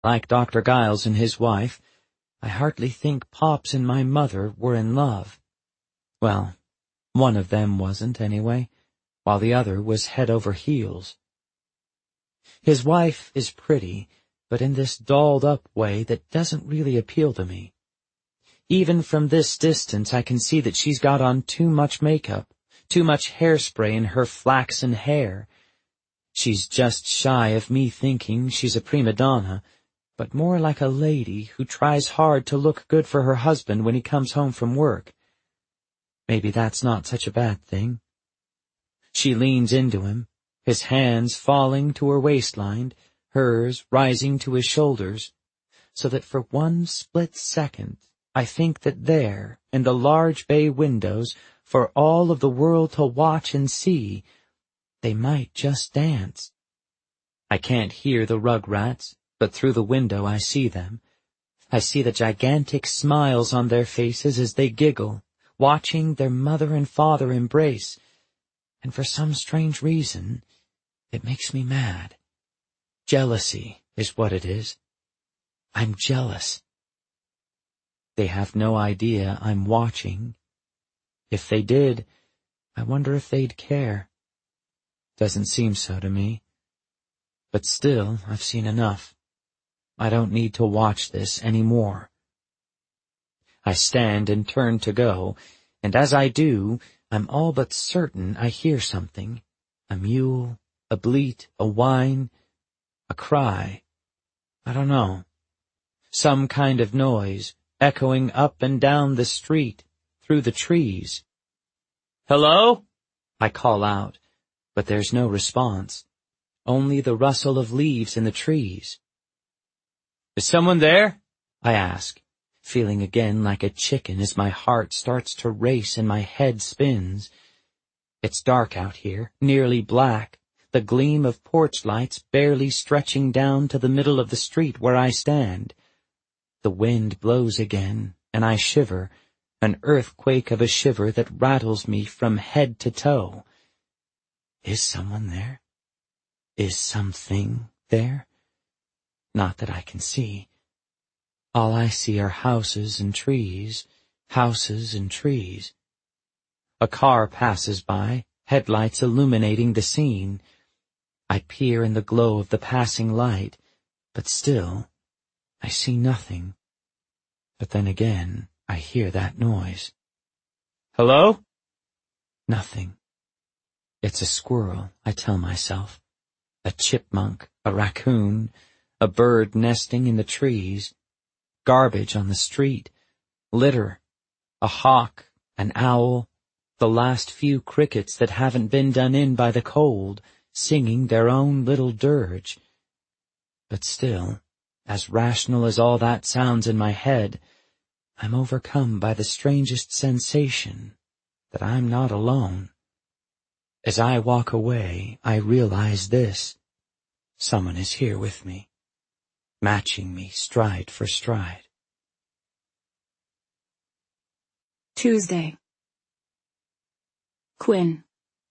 Like Dr. Giles and his wife, I hardly think Pops and my mother were in love. Well, one of them wasn't, anyway, while the other was head over heels. His wife is pretty, but in this dolled-up way that doesn't really appeal to me. Even from this distance I can see that she's got on too much makeup, too much hairspray in her flaxen hair. She's just shy of me thinking she's a prima donna, but more like a lady who tries hard to look good for her husband when he comes home from work. Maybe that's not such a bad thing. She leans into him, his hands falling to her waistline, hers rising to his shoulders, so that for one split second I think that there, in the large bay windows, for all of the world to watch and see, they might just dance. I can't hear the Rugrats, but through the window I see them. I see the gigantic smiles on their faces as they giggle, watching their mother and father embrace, and for some strange reason, it makes me mad. Jealousy is what it is. I'm jealous. They have no idea I'm watching. If they did, I wonder if they'd care. Doesn't seem so to me. But still, I've seen enough. I don't need to watch this any more. I stand and turn to go, and as I do, I'm all but certain I hear something. A mew, a bleat, a whine, a cry. I don't know. Some kind of noise, echoing up and down the street, through the trees. "Hello?" I call out, but there's no response. Only the rustle of leaves in the trees. "Is someone there?" I ask, feeling again like a chicken as my heart starts to race and my head spins. It's dark out here, nearly black, the gleam of porch lights barely stretching down to the middle of the street where I stand. The wind blows again, and I shiver, an earthquake of a shiver that rattles me from head to toe. Is someone there? Is something there? Not that I can see. All I see are houses and trees, houses and trees. A car passes by, headlights illuminating the scene. I peer in the glow of the passing light, but still, I see nothing. But then again, I hear that noise. "Hello?" Nothing. It's a squirrel, I tell myself. A chipmunk, a raccoon, a bird nesting in the trees, garbage on the street, litter, a hawk, an owl, the last few crickets that haven't been done in by the cold, singing their own little dirge. But still, as rational as all that sounds in my head, I'm overcome by the strangest sensation that I'm not alone. As I walk away, I realize this. Someone is here with me, matching me stride for stride. Tuesday. Quinn.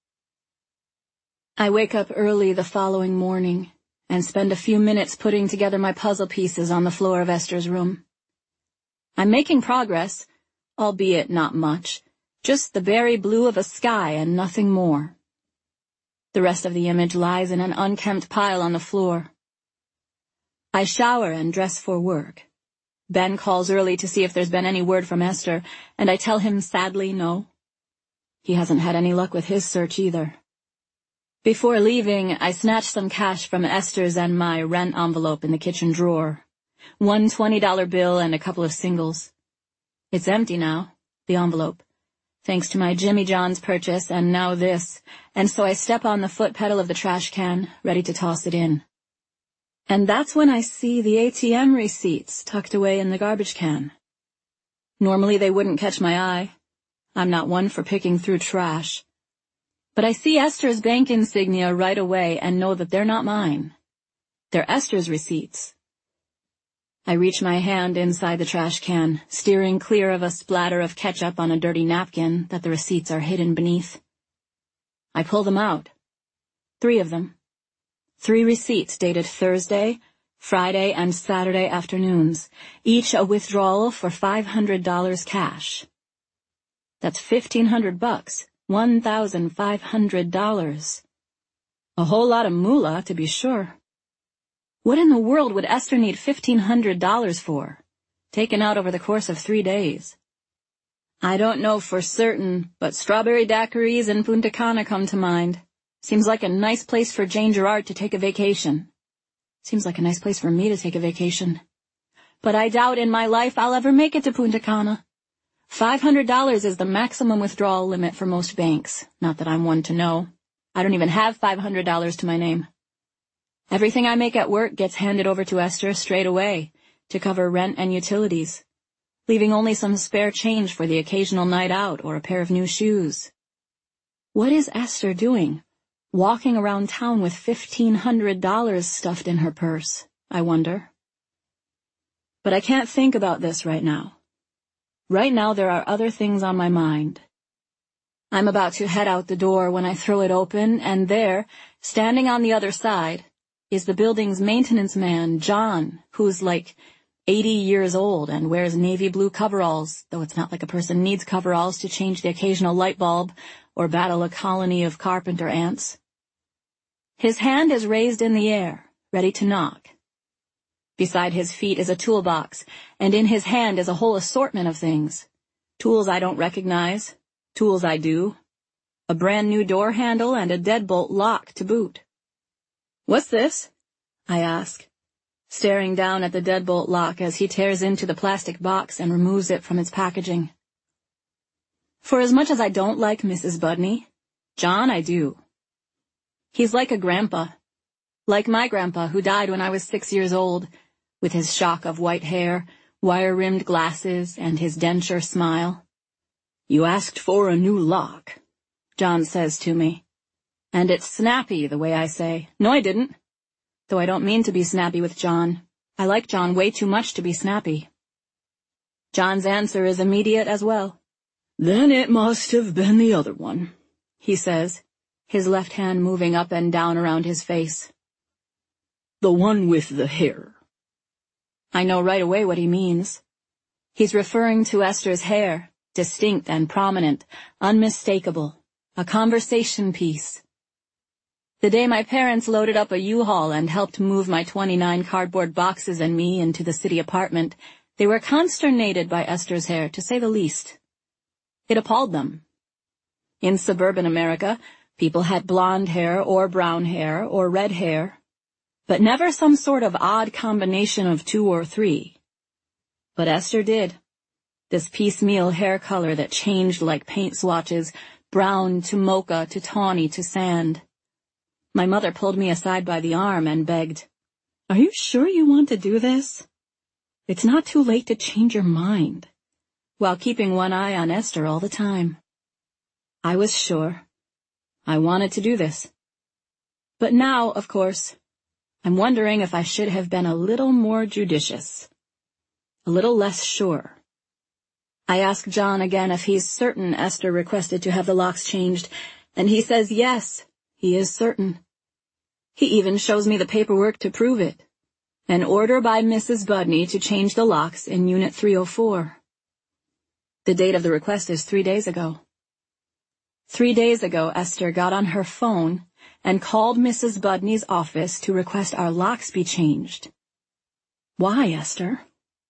I wake up early the following morning and spend a few minutes putting together my puzzle pieces on the floor of Esther's room. I'm making progress, albeit not much, just the berry blue of a sky and nothing more. The rest of the image lies in an unkempt pile on the floor. I shower and dress for work. Ben calls early to see if there's been any word from Esther, and I tell him sadly no. He hasn't had any luck with his search either. Before leaving, I snatch some cash from Esther's and my rent envelope in the kitchen drawer. One $20 bill and a couple of singles. It's empty now, the envelope, thanks to my Jimmy John's purchase and now this, and so I step on the foot pedal of the trash can, ready to toss it in. And that's when I see the ATM receipts tucked away in the garbage can. Normally they wouldn't catch my eye. I'm not one for picking through trash. But I see Esther's bank insignia right away and know that they're not mine. They're Esther's receipts. I reach my hand inside the trash can, steering clear of a splatter of ketchup on a dirty napkin that the receipts are hidden beneath. I pull them out. 3 of them. 3 receipts dated Thursday, Friday and Saturday afternoons, each a withdrawal for $500 cash. That's $1,500, $1,500. A whole lot of moolah, to be sure. What in the world would Esther need $1,500 for, taken out over the course of 3 days? I don't know for certain, but strawberry daiquiris in Punta Cana come to mind. Seems like a nice place for Jane Gerard to take a vacation. Seems like a nice place for me to take a vacation. But I doubt in my life I'll ever make it to Punta Cana. $500 is the maximum withdrawal limit for most banks. Not that I'm one to know. I don't even have $500 to my name. Everything I make at work gets handed over to Esther straight away to cover rent and utilities, leaving only some spare change for the occasional night out or a pair of new shoes. What is Esther doing, walking around town with $1,500 stuffed in her purse, I wonder? But I can't think about this right now. Right now there are other things on my mind. I'm about to head out the door when I throw it open, and there, standing on the other side, is the building's maintenance man, John, who's like 80 years old and wears navy blue coveralls, though it's not like a person needs coveralls to change the occasional light bulb or battle a colony of carpenter ants. His hand is raised in the air, ready to knock. Beside his feet is a toolbox, and in his hand is a whole assortment of things. Tools I don't recognize, tools I do, a brand new door handle and a deadbolt lock to boot. "What's this?" I ask, staring down at the deadbolt lock as he tears into the plastic box and removes it from its packaging. For as much as I don't like Mrs. Budney, John I do. He's like a grandpa, like my grandpa who died when I was 6 years old, with his shock of white hair, wire-rimmed glasses, and his denture smile. "You asked for a new lock," John says to me. And it's snappy, the way I say, "No, I didn't." Though I don't mean to be snappy with John. I like John way too much to be snappy. John's answer is immediate as well. "Then it must have been the other one," he says, his left hand moving up and down around his face. "The one with the hair." I know right away what he means. He's referring to Esther's hair, distinct and prominent, unmistakable, a conversation piece. The day my parents loaded up a U-Haul and helped move my 29 cardboard boxes and me into the city apartment, they were consternated by Esther's hair, to say the least. It appalled them. In suburban America, people had blonde hair or brown hair or red hair, but never some sort of odd combination of 2 or 3. But Esther did. This piecemeal hair color that changed like paint swatches, brown to mocha to tawny to sand. My mother pulled me aside by the arm and begged, "Are you sure you want to do this? It's not too late to change your mind," while keeping one eye on Esther all the time. I was sure. I wanted to do this. But now, of course, I'm wondering if I should have been a little more judicious, a little less sure. I ask John again if he's certain Esther requested to have the locks changed, and he says yes, he is certain. He even shows me the paperwork to prove it. An order by Mrs. Budney to change the locks in Unit 304. The date of the request is 3 days ago. 3 days ago, Esther got on her phone and called Mrs. Budney's office to request our locks be changed. Why, Esther?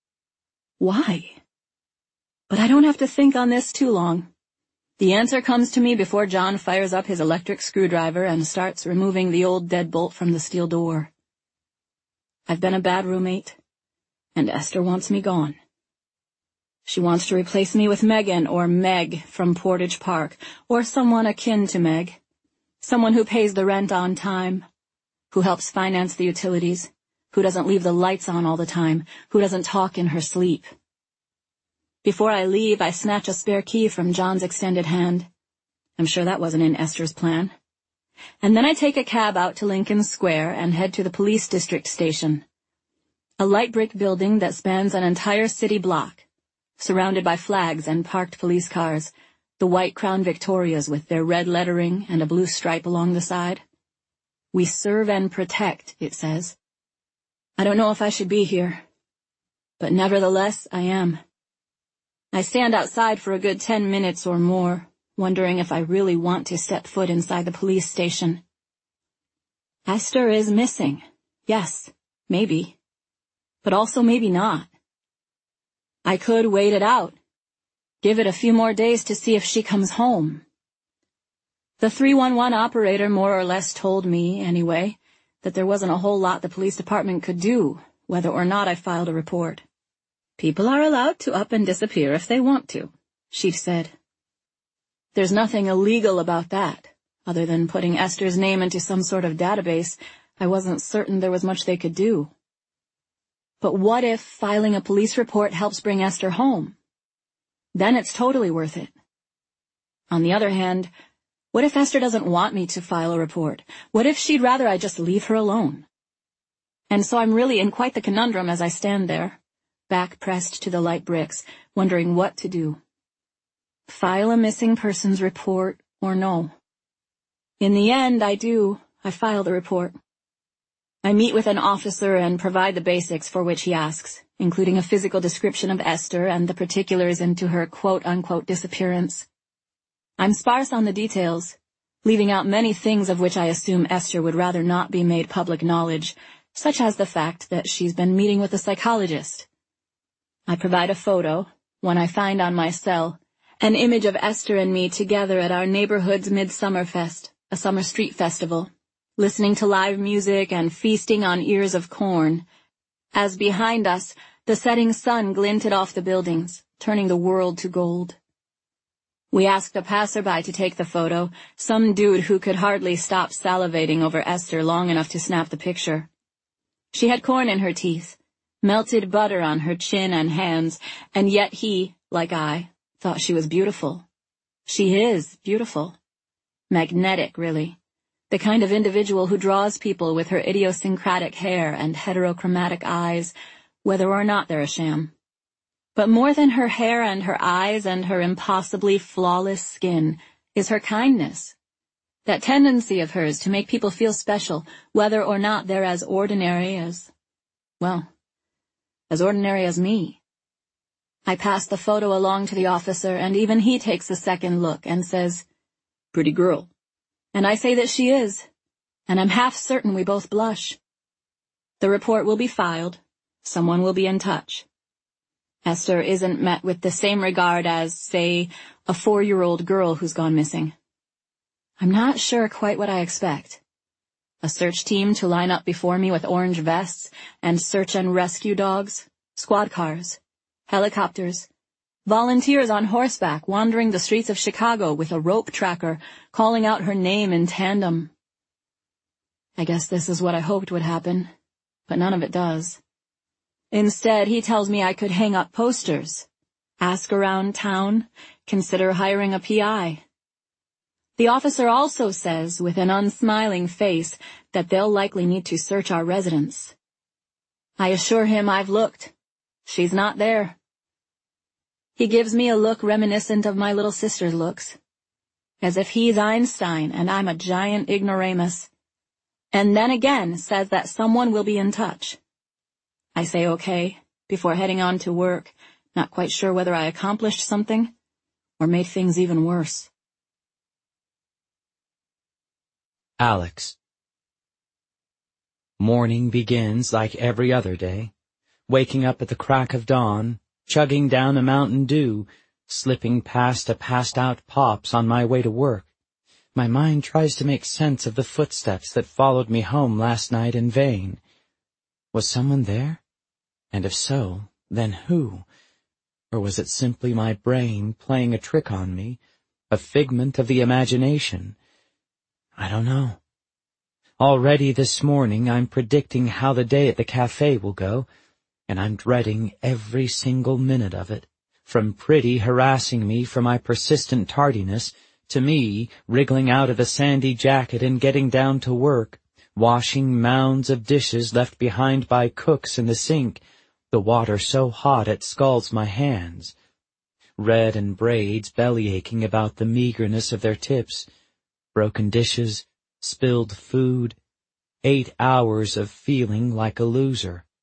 Why? But I don't have to think on this too long. The answer comes to me before John fires up his electric screwdriver and starts removing the old deadbolt from the steel door. I've been a bad roommate, and Esther wants me gone. She wants to replace me with Megan or Meg from Portage Park, or someone akin to Meg. Someone who pays the rent on time, who helps finance the utilities, who doesn't leave the lights on all the time, who doesn't talk in her sleep. Before I leave, I snatch a spare key from John's extended hand. I'm sure that wasn't in Esther's plan. And then I take a cab out to Lincoln Square and head to the police district station. A light brick building that spans an entire city block, surrounded by flags and parked police cars, the white Crown Victorias with their red lettering and a blue stripe along the side. "We serve and protect," it says. I don't know if I should be here, but nevertheless I am. I stand outside for a good 10 minutes or more, wondering if I really want to step foot inside the police station. Esther is missing. Yes, maybe. But also maybe not. I could wait it out. Give it a few more days to see if she comes home. The 311 operator more or less told me, anyway, that there wasn't a whole lot the police department could do, whether or not I filed a report. People are allowed to up and disappear if they want to, she said. There's nothing illegal about that. Other than putting Esther's name into some sort of database, I wasn't certain there was much they could do. But what if filing a police report helps bring Esther home? Then it's totally worth it. On the other hand, what if Esther doesn't want me to file a report? What if she'd rather I just leave her alone? And so I'm really in quite the conundrum as I stand there, back pressed to the light bricks, wondering what to do. File a missing persons report or no? In the end, I file the report. I meet with an officer and provide the basics for which he asks, including a physical description of Esther and the particulars into her quote-unquote disappearance. I'm sparse on the details, leaving out many things of which I assume Esther would rather not be made public knowledge, such as the fact that she's been meeting with a psychologist. I provide a photo, one I find on my cell, an image of Esther and me together at our neighborhood's Midsummer Fest, a summer street festival, listening to live music and feasting on ears of corn, as behind us the setting sun glinted off the buildings, turning the world to gold. We asked a passerby to take the photo, some dude who could hardly stop salivating over Esther long enough to snap the picture. She had corn in her teeth, melted butter on her chin and hands, and yet he, like I, thought she was beautiful. She is beautiful. Magnetic, really. The kind of individual who draws people with her idiosyncratic hair and heterochromatic eyes, whether or not they're a sham. But more than her hair and her eyes and her impossibly flawless skin is her kindness. That tendency of hers to make people feel special, whether or not they're as ordinary as me. I pass the photo along to the officer, and even he takes a second look and says, "Pretty girl." And I say that she is, and I'm half certain we both blush. The report will be filed. Someone will be in touch. Esther isn't met with the same regard as, say, a 4-year-old girl who's gone missing. I'm not sure quite what I expect. A search team to line up before me with orange vests and search and rescue dogs, squad cars, helicopters, volunteers on horseback wandering the streets of Chicago with a rope tracker, calling out her name in tandem. I guess this is what I hoped would happen, but none of it does. Instead, he tells me I could hang up posters, ask around town, consider hiring a PI. The officer also says, with an unsmiling face, that they'll likely need to search our residence. I assure him I've looked. She's not there. He gives me a look reminiscent of my little sister's looks, as if he's Einstein and I'm a giant ignoramus, and then again says that someone will be in touch. I say okay, before heading on to work, not quite sure whether I accomplished something or made things even worse. Alex. Morning begins like every other day, waking up at the crack of dawn, chugging down a Mountain Dew, slipping past a passed-out Pops on my way to work. My mind tries to make sense of the footsteps that followed me home last night in vain. Was someone there? And if so, then who? Or was it simply my brain playing a trick on me, a figment of the imagination? I don't know. Already this morning I'm predicting how the day at the cafe will go, and I'm dreading every single minute of it, from Pretty harassing me for my persistent tardiness, to me wriggling out of a sandy jacket and getting down to work, washing mounds of dishes left behind by cooks in the sink, the water so hot it scalds my hands. Red and braids belly-aching about the meagerness of their tips, broken dishes, spilled food, 8 hours of feeling like a loser.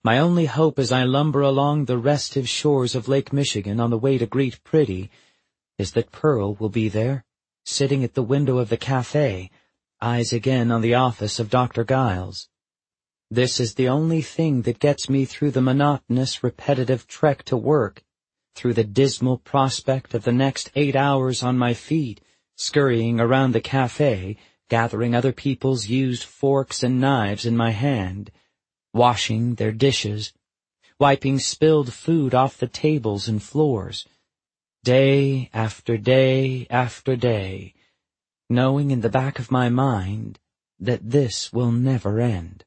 My only hope as I lumber along the restive shores of Lake Michigan on the way to greet Pretty is that Pearl will be there, sitting at the window of the cafe, eyes again on the office of Dr. Giles. This is the only thing that gets me through the monotonous, repetitive trek to work, through the dismal prospect of the next 8 hours on my feet, scurrying around the cafe, gathering other people's used forks and knives in my hand, washing their dishes, wiping spilled food off the tables and floors, day after day after day, knowing in the back of my mind that this will never end.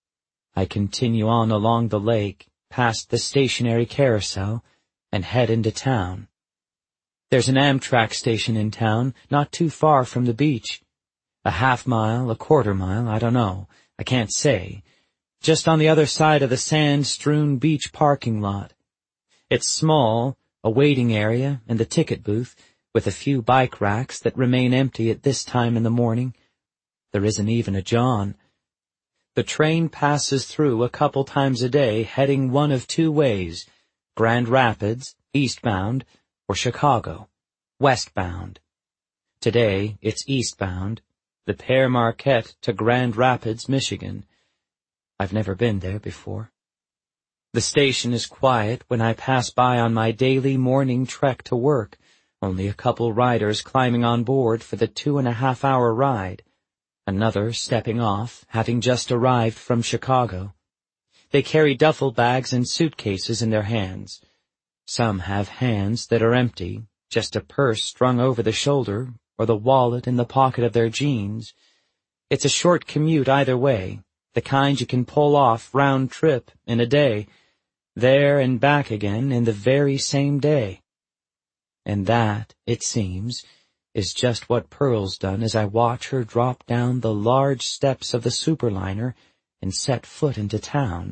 I continue on along the lake, past the stationary carousel, and head into town. There's an Amtrak station in town, not too far from the beach. A half-mile, a quarter-mile, I don't know, I can't say, just on the other side of the sand-strewn beach parking lot. It's small, a waiting area and the ticket booth, with a few bike racks that remain empty at this time in the morning. There isn't even a John. The train passes through a couple times a day, heading one of two ways, Grand Rapids, eastbound, or Chicago, westbound. Today, it's eastbound, the Père Marquette to Grand Rapids, Michigan. I've never been there before. The station is quiet when I pass by on my daily morning trek to work, only a couple riders climbing on board for the 2.5-hour ride, another stepping off, having just arrived from Chicago. They carry duffel bags and suitcases in their hands. Some have hands that are empty, just a purse strung over the shoulder, or the wallet in the pocket of their jeans. It's a short commute either way, the kind you can pull off round trip in a day, there and back again in the very same day. And that, it seems, is just what Pearl's done as I watch her drop down the large steps of the superliner and set foot into town.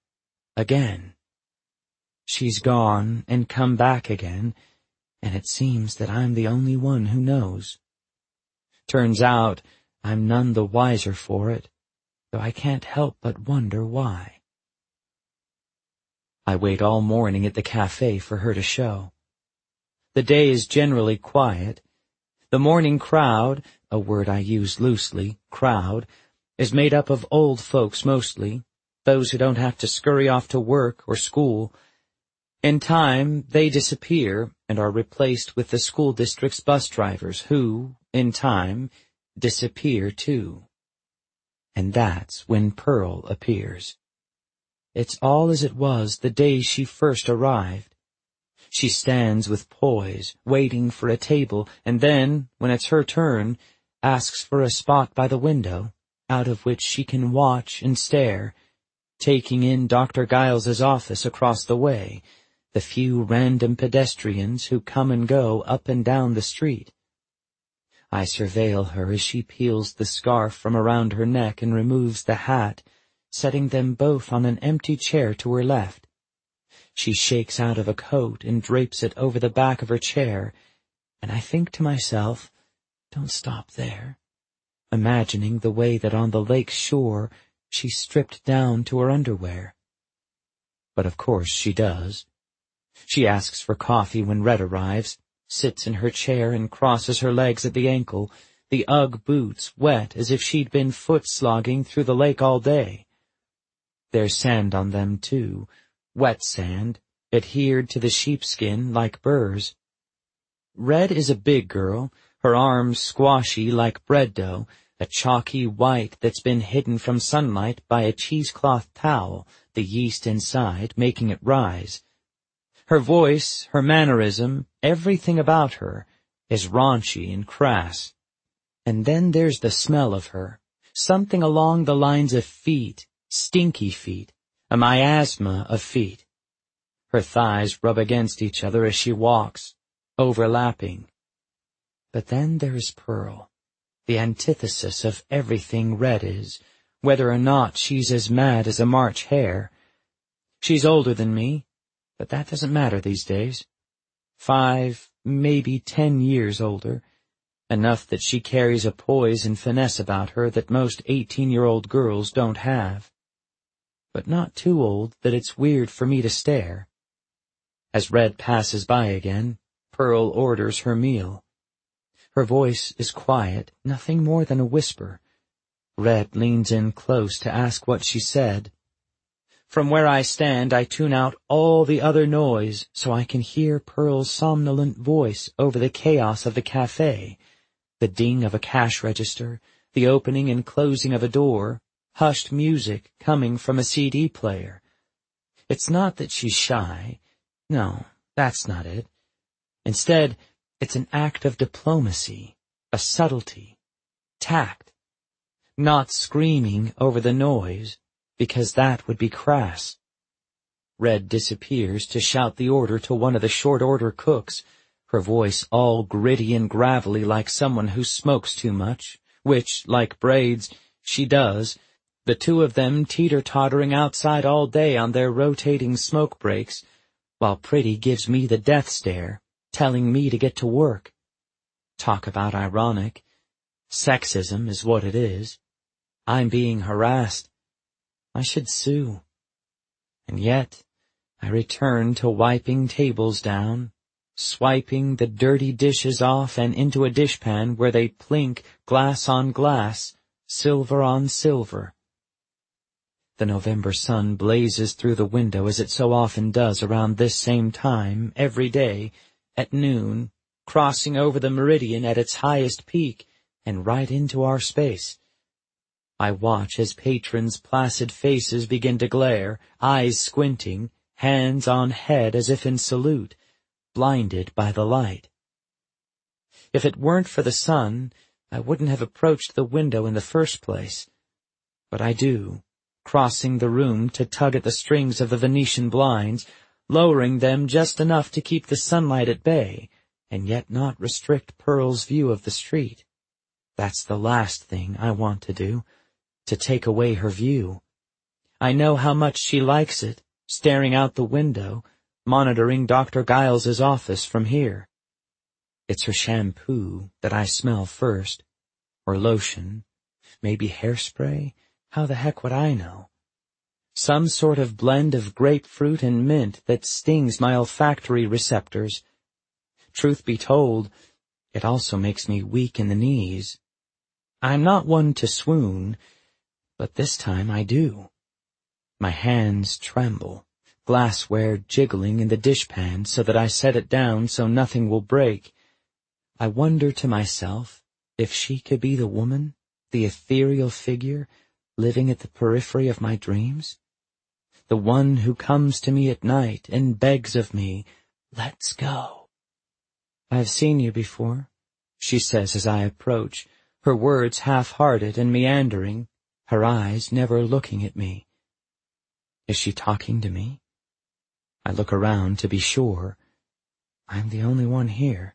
Again. She's gone and come back again, and it seems that I'm the only one who knows. Turns out I'm none the wiser for it, though I can't help but wonder why. I wait all morning at the cafe for her to show. The day is generally quiet. The morning crowd, a word I use loosely, crowd, is made up of old folks mostly, those who don't have to scurry off to work or school. In time, they disappear and are replaced with the school district's bus drivers who, in time, disappear too. And that's when Pearl appears. It's all as it was the day she first arrived. She stands with poise, waiting for a table, and then, when it's her turn, asks for a spot by the window, out of which she can watch and stare, taking in Dr. Giles's office across the way, the few random pedestrians who come and go up and down the street. I surveil her as she peels the scarf from around her neck and removes the hat, setting them both on an empty chair to her left. She shakes out of a coat and drapes it over the back of her chair, and I think to myself, don't stop there, imagining the way that on the lake shore she stripped down to her underwear. But of course she does. She asks for coffee when Red arrives, sits in her chair and crosses her legs at the ankle, the Ugg boots wet as if she'd been foot-slogging through the lake all day. There's sand on them, too, wet sand, adhered to the sheepskin like burrs. Red is a big girl, her arms squashy like bread dough, a chalky white that's been hidden from sunlight by a cheesecloth towel, the yeast inside making it rise. Her voice, her mannerism, everything about her, is raunchy and crass. And then there's the smell of her, something along the lines of feet, stinky feet, a miasma of feet. Her thighs rub against each other as she walks, overlapping. But then there is Pearl, the antithesis of everything Red is, whether or not she's as mad as a March hare. She's older than me, but that doesn't matter these days. 5, maybe 10 years older, enough that she carries a poise and finesse about her that most 18-year-old girls don't have. but not too old that it's weird for me to stare. As Red passes by again, Pearl orders her meal. Her voice is quiet, nothing more than a whisper. Red leans in close to ask what she said. From where I stand, I tune out all the other noise so I can hear Pearl's somnolent voice over the chaos of the cafe, the ding of a cash register, the opening and closing of a door, hushed music coming from a CD player. It's not that she's shy. No, that's not it. Instead, it's an act of diplomacy, a subtlety, tact. Not screaming over the noise, because that would be crass. Red disappears to shout the order to one of the short-order cooks, her voice all gritty and gravelly like someone who smokes too much, which, like Braids, she does, the two of them teeter-tottering outside all day on their rotating smoke breaks, while Pretty gives me the death stare, telling me to get to work. Talk about ironic. Sexism is what it is. I'm being harassed. I should sue. And yet, I return to wiping tables down, swiping the dirty dishes off and into a dishpan where they plink glass on glass, silver on silver. The November sun blazes through the window as it so often does around this same time, every day, at noon, crossing over the meridian at its highest peak and right into our space. I watch as patrons' placid faces begin to glare, eyes squinting, hands on head as if in salute, blinded by the light. If it weren't for the sun, I wouldn't have approached the window in the first place. But I do, crossing the room to tug at the strings of the Venetian blinds, lowering them just enough to keep the sunlight at bay, and yet not restrict Pearl's view of the street. That's the last thing I want to do, to take away her view. I know how much she likes it, staring out the window, monitoring Dr. Giles's office from here. It's her shampoo that I smell first, or lotion, maybe hairspray, how the heck would I know? Some sort of blend of grapefruit and mint that stings my olfactory receptors. Truth be told, it also makes me weak in the knees. I'm not one to swoon, but this time I do. My hands tremble, glassware jiggling in the dishpan so that I set it down so nothing will break. I wonder to myself if she could be the woman, the ethereal figure, living at the periphery of my dreams. The one who comes to me at night and begs of me, "Let's go." "I've seen you before," she says as I approach, her words half-hearted and meandering, her eyes never looking at me. Is she talking to me? I look around to be sure. I'm the only one here.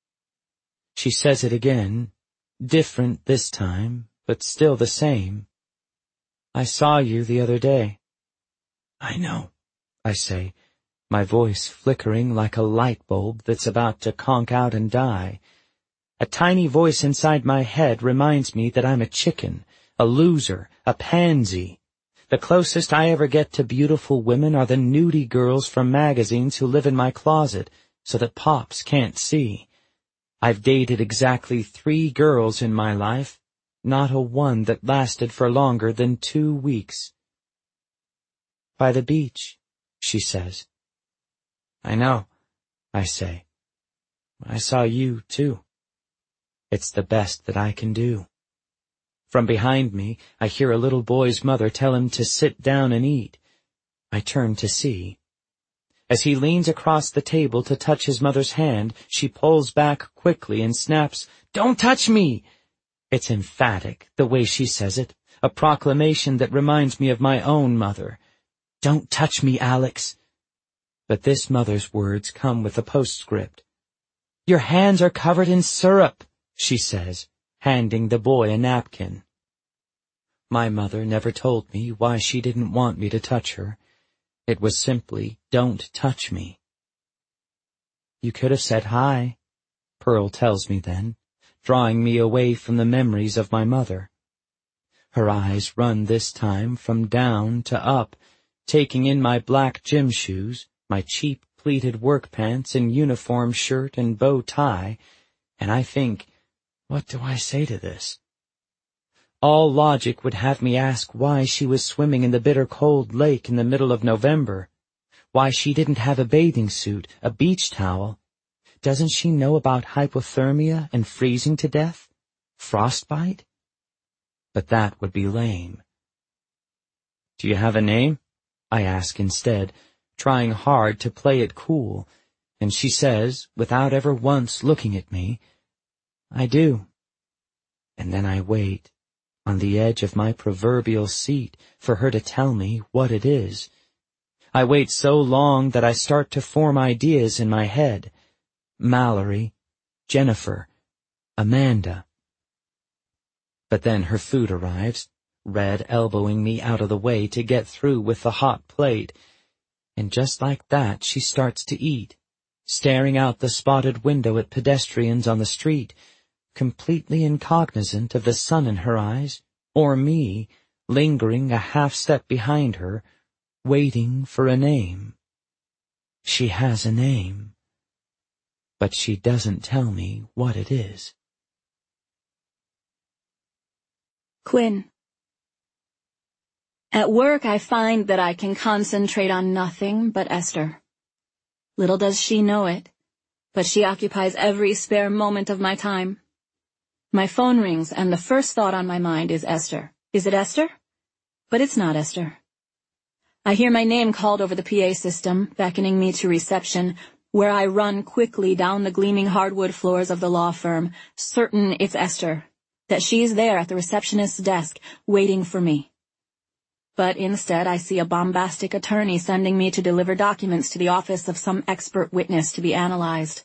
She says it again, different this time, but still the same. "I saw you the other day." "I know," I say, my voice flickering like a light bulb that's about to conk out and die. A tiny voice inside my head reminds me that I'm a chicken, a loser, a pansy. The closest I ever get to beautiful women are the nudie girls from magazines who live in my closet so that Pops can't see. I've dated exactly 3 girls in my life, not a one that lasted for longer than 2 weeks. "By the beach," she says. "I know," I say. "I saw you, too." It's the best that I can do. From behind me, I hear a little boy's mother tell him to sit down and eat. I turn to see. As he leans across the table to touch his mother's hand, she pulls back quickly and snaps, "Don't touch me!" It's emphatic, the way she says it, a proclamation that reminds me of my own mother. "Don't touch me, Alex." But this mother's words come with a postscript. "Your hands are covered in syrup," she says, handing the boy a napkin. My mother never told me why she didn't want me to touch her. It was simply, "Don't touch me." "You could have said hi," Pearl tells me then, drawing me away from the memories of my mother. Her eyes run this time from down to up, taking in my black gym shoes, my cheap pleated work pants and uniform shirt and bow tie, and I think, what do I say to this? All logic would have me ask why she was swimming in the bitter cold lake in the middle of November, why she didn't have a bathing suit, a beach towel. Doesn't she know about hypothermia and freezing to death? Frostbite? But that would be lame. Do you have a name? I ask instead, trying hard to play it cool, and she says, without ever once looking at me, I do. And then I wait, on the edge of my proverbial seat, for her to tell me what it is. I wait so long that I start to form ideas in my head. Mallory, Jennifer, Amanda. But then her food arrives, Red elbowing me out of the way to get through with the hot plate, and just like that she starts to eat, staring out the spotted window at pedestrians on the street, completely incognizant of the sun in her eyes, or me, lingering a half step behind her, waiting for a name. She has a name, but she doesn't tell me what it is. Quinn. At work, I find that I can concentrate on nothing but Esther. Little does she know it, but she occupies every spare moment of my time. My phone rings, and the first thought on my mind is Esther. Is it Esther? But it's not Esther. I hear my name called over the PA system, beckoning me to reception, where I run quickly down the gleaming hardwood floors of the law firm, certain it's Esther, that she's there at the receptionist's desk, waiting for me. But instead I see a bombastic attorney sending me to deliver documents to the office of some expert witness to be analyzed.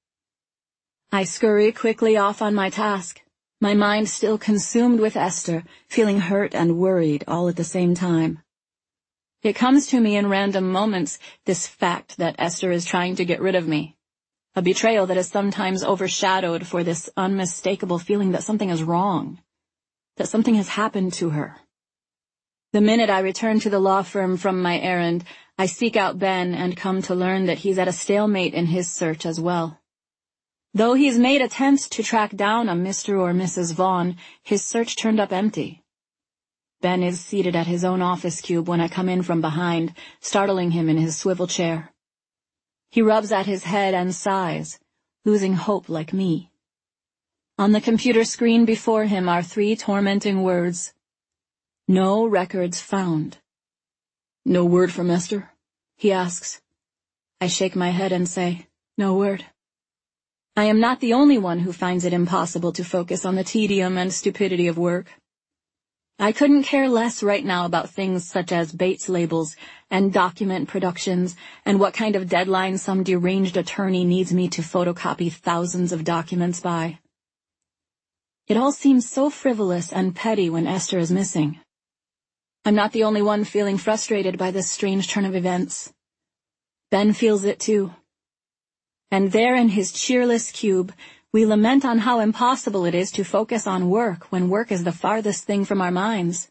I scurry quickly off on my task, my mind still consumed with Esther, feeling hurt and worried all at the same time. It comes to me in random moments, this fact that Esther is trying to get rid of me. A betrayal that is sometimes overshadowed for this unmistakable feeling that something is wrong, that something has happened to her. The minute I return to the law firm from my errand, I seek out Ben and come to learn that he's at a stalemate in his search as well. Though he's made attempts to track down a Mr. or Mrs. Vaughn, his search turned up empty. Ben is seated at his own office cube when I come in from behind, startling him in his swivel chair. He rubs at his head and sighs, losing hope like me. On the computer screen before him are 3 tormenting words. No records found. No word from Esther? He asks. I shake my head and say, no word. I am not the only one who finds it impossible to focus on the tedium and stupidity of work. I couldn't care less right now about things such as Bates labels and document productions and what kind of deadline some deranged attorney needs me to photocopy thousands of documents by. It all seems so frivolous and petty when Esther is missing. I'm not the only one feeling frustrated by this strange turn of events. Ben feels it too. And there in his cheerless cube, we lament on how impossible it is to focus on work when work is the farthest thing from our minds.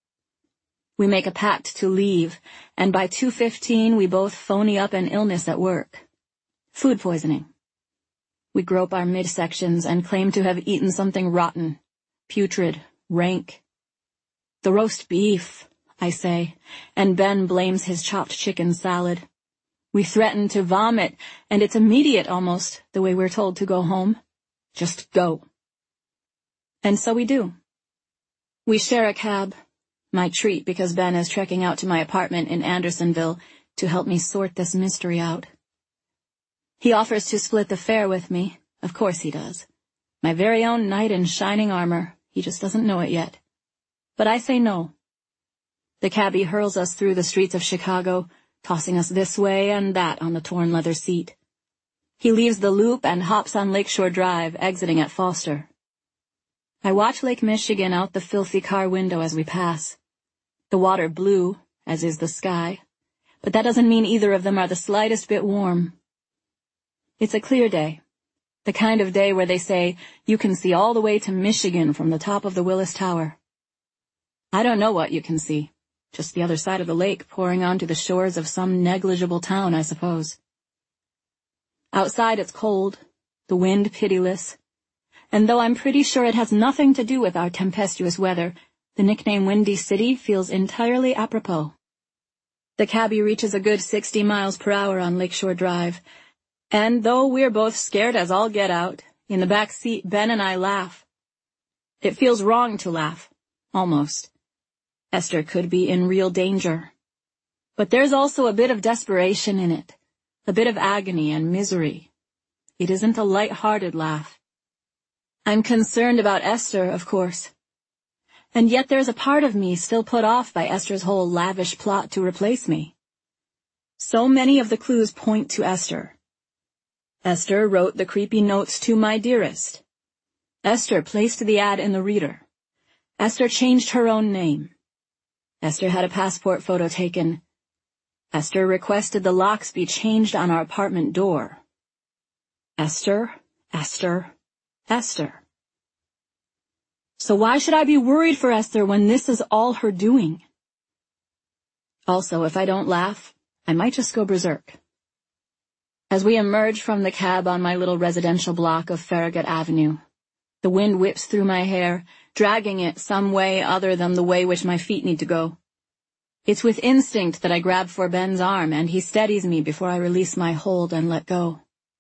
We make a pact to leave, and by 2:15 we both phony up an illness at work. Food poisoning. We grope our midsections and claim to have eaten something rotten, putrid, rank. The roast beef, I say, and Ben blames his chopped chicken salad. We threaten to vomit, and it's immediate almost, the way we're told to go home. Just go. And so we do. We share a cab, my treat because Ben is trekking out to my apartment in Andersonville to help me sort this mystery out. He offers to split the fare with me. Of course he does. My very own knight in shining armor. He just doesn't know it yet. But I say no. The cabbie hurls us through the streets of Chicago, tossing us this way and that on the torn leather seat. He leaves the loop and hops on Lakeshore Drive, exiting at Foster. I watch Lake Michigan out the filthy car window as we pass. The water blue, as is the sky, but that doesn't mean either of them are the slightest bit warm. It's a clear day, the kind of day where they say you can see all the way to Michigan from the top of the Willis Tower. I don't know what you can see. Just the other side of the lake pouring onto the shores of some negligible town, I suppose. Outside it's cold, the wind pitiless, and though I'm pretty sure it has nothing to do with our tempestuous weather, the nickname Windy City feels entirely apropos. The cabbie reaches a good 60 miles per hour on Lakeshore Drive, and though we're both scared as all get out, in the back seat Ben and I laugh. It feels wrong to laugh, almost. Esther could be in real danger. But there's also a bit of desperation in it, a bit of agony and misery. It isn't a light-hearted laugh. I'm concerned about Esther, of course. And yet there's a part of me still put off by Esther's whole lavish plot to replace me. So many of the clues point to Esther. Esther wrote the creepy notes to my dearest. Esther placed the ad in the Reader. Esther changed her own name. Esther had a passport photo taken. Esther requested the locks be changed on our apartment door. Esther, Esther, Esther. So why should I be worried for Esther when this is all her doing? Also, if I don't laugh, I might just go berserk. As we emerge from the cab on my little residential block of Farragut Avenue, the wind whips through my hair, dragging it some way other than the way which my feet need to go. It's with instinct that I grab for Ben's arm, and he steadies me before I release my hold and let go.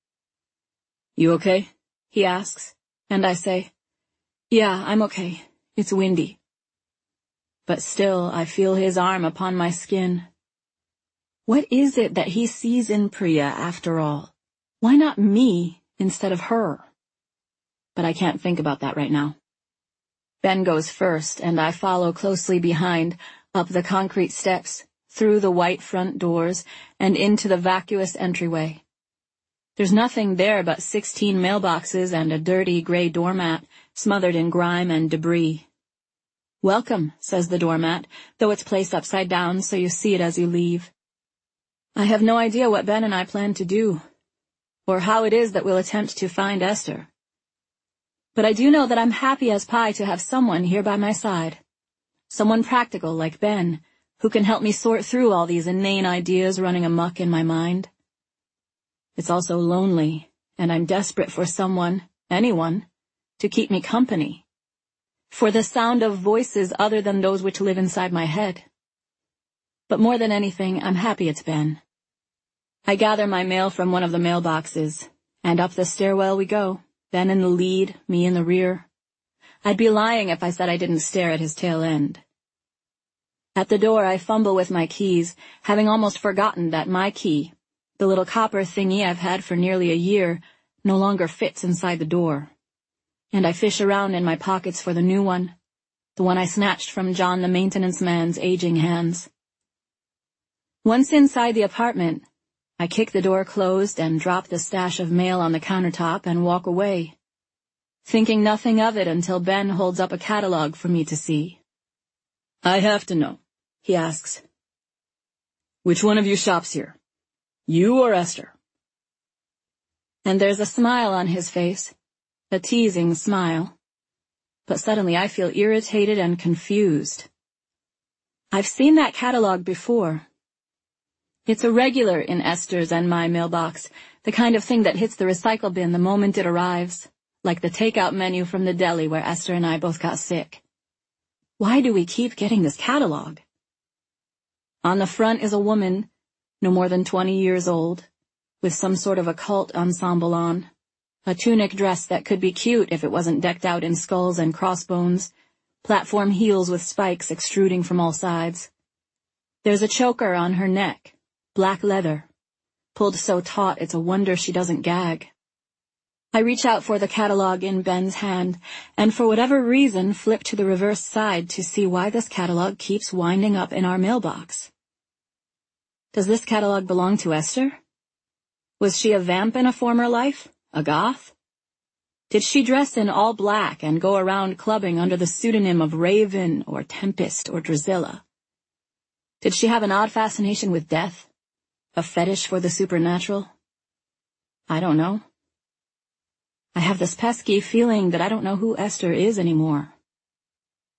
"You okay?" he asks, and I say, "Yeah, I'm okay. It's windy." But still, I feel his arm upon my skin. What is it that he sees in Priya, after all? Why not me instead of her? But I can't think about that right now. Ben goes first, and I follow closely behind, up the concrete steps, through the white front doors, and into the vacuous entryway. There's nothing there but 16 mailboxes and a dirty gray doormat, smothered in grime and debris. "Welcome," says the doormat, though it's placed upside down so you see it as you leave. I have no idea what Ben and I plan to do, or how it is that we'll attempt to find Esther. But I do know that I'm happy as pie to have someone here by my side. Someone practical like Ben, who can help me sort through all these inane ideas running amok in my mind. It's also lonely, and I'm desperate for someone, anyone, to keep me company. For the sound of voices other than those which live inside my head. But more than anything, I'm happy it's Ben. I gather my mail from one of the mailboxes, and up the stairwell we go, Ben in the lead, me in the rear. I'd be lying if I said I didn't stare at his tail end. At the door I fumble with my keys, having almost forgotten that my key, the little copper thingy I've had for nearly a year, no longer fits inside the door. And I fish around in my pockets for the new one, the one I snatched from John the maintenance man's aging hands. Once inside the apartment, I kick the door closed and drop the stash of mail on the countertop and walk away, thinking nothing of it until Ben holds up a catalog for me to see. "I have to know," he asks. "Which one of you shops here? You or Esther?" And there's a smile on his face, a teasing smile. But suddenly I feel irritated and confused. I've seen that catalog before. It's a regular in Esther's and my mailbox, the kind of thing that hits the recycle bin the moment it arrives, like the takeout menu from the deli where Esther and I both got sick. Why do we keep getting this catalog? On the front is a woman, no more than 20 years old, with some sort of occult ensemble on, a tunic dress that could be cute if it wasn't decked out in skulls and crossbones, platform heels with spikes extruding from all sides. There's a choker on her neck, black leather, pulled so taut it's a wonder she doesn't gag. I reach out for the catalog in Ben's hand, and for whatever reason flip to the reverse side to see why this catalog keeps winding up in our mailbox. Does this catalog belong to Esther? Was she a vamp in a former life? A goth? Did she dress in all black and go around clubbing under the pseudonym of Raven or Tempest or Drusilla? Did she have an odd fascination with death? A fetish for the supernatural? I don't know. I have this pesky feeling that I don't know who Esther is anymore.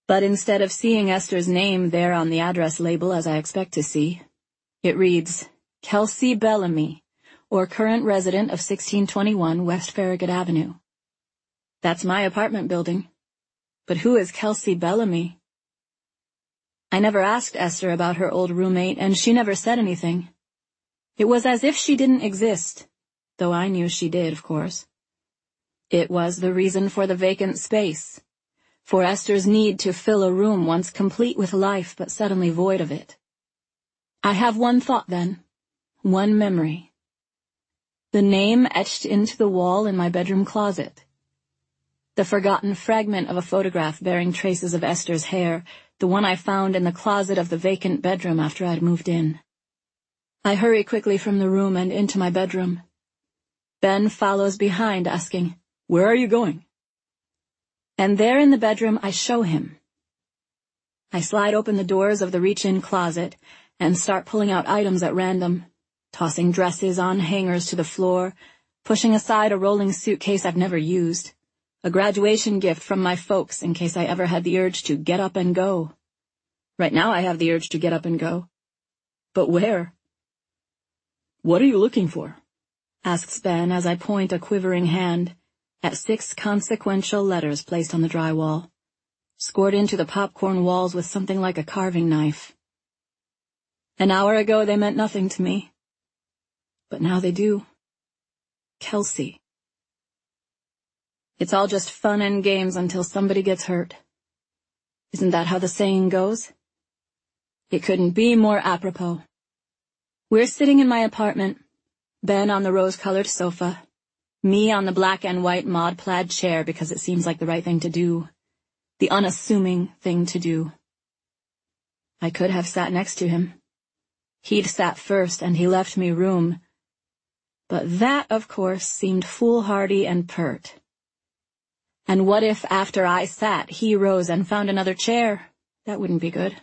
But instead of seeing Esther's name there on the address label as I expect to see, it reads, Kelsey Bellamy, or current resident of 1621 West Farragut Avenue. That's my apartment building. But who is Kelsey Bellamy? I never asked Esther about her old roommate, and she never said anything. It was as if she didn't exist, though I knew she did, of course. It was the reason for the vacant space, for Esther's need to fill a room once complete with life but suddenly void of it. I have one thought then, one memory. The name etched into the wall in my bedroom closet. The forgotten fragment of a photograph bearing traces of Esther's hair, the one I found in the closet of the vacant bedroom after I'd moved in. I hurry quickly from the room and into my bedroom. Ben follows behind, asking, "Where are you going?" And there in the bedroom I show him. I slide open the doors of the reach-in closet and start pulling out items at random, tossing dresses on hangers to the floor, pushing aside a rolling suitcase I've never used, a graduation gift from my folks in case I ever had the urge to get up and go. Right now I have the urge to get up and go. But where? "What are you looking for?" asks Ben as I point a quivering hand at 6 consequential letters placed on the drywall, scored into the popcorn walls with something like a carving knife. An hour ago they meant nothing to me, but now they do. Kelsey. It's all just fun and games until somebody gets hurt. Isn't that how the saying goes? It couldn't be more apropos. We're sitting in my apartment, Ben on the rose-colored sofa, me on the black and white mod plaid chair because it seems like the right thing to do, the unassuming thing to do. I could have sat next to him. He'd sat first and he left me room. But that, of course, seemed foolhardy and pert. And what if after I sat, he rose and found another chair? That wouldn't be good.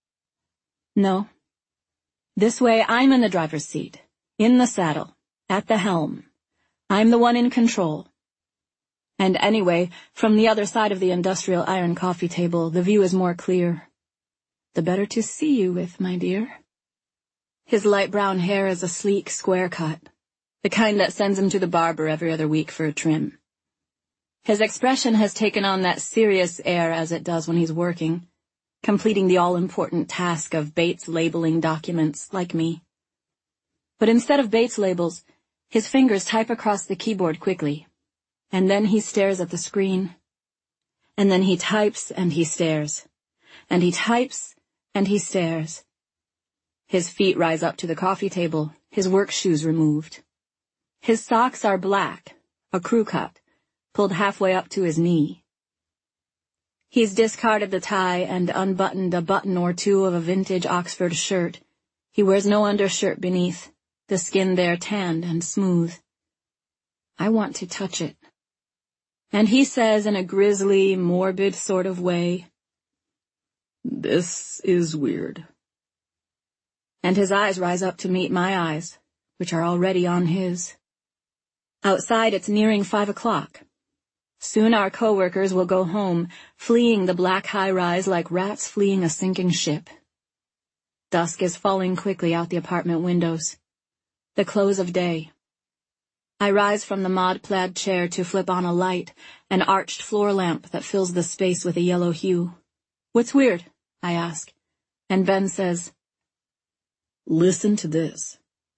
No. This way I'm in the driver's seat, in the saddle, at the helm. I'm the one in control. And anyway, from the other side of the industrial iron coffee table, the view is more clear. The better to see you with, my dear. His light brown hair is a sleek square cut, the kind that sends him to the barber every other week for a trim. His expression has taken on that serious air as it does when he's working, completing the all-important task of Bates labeling documents, like me. But instead of Bates labels, his fingers type across the keyboard quickly, and then he stares at the screen. And then he types and he stares. And he types and he stares. His feet rise up to the coffee table, his work shoes removed. His socks are black, a crew cut, pulled halfway up to his knee. He's discarded the tie and unbuttoned a button or two of a vintage Oxford shirt. He wears no undershirt beneath, the skin there tanned and smooth. I want to touch it. And he says in a grisly, morbid sort of way, "This is weird." And his eyes rise up to meet my eyes, which are already on his. Outside it's nearing 5 o'clock. Soon our co-workers will go home, fleeing the black high-rise like rats fleeing a sinking ship. Dusk is falling quickly out the apartment windows. The close of day. I rise from the mod plaid chair to flip on a light, an arched floor lamp that fills the space with a yellow hue. "What's weird?" I ask, and Ben says, "Listen to this."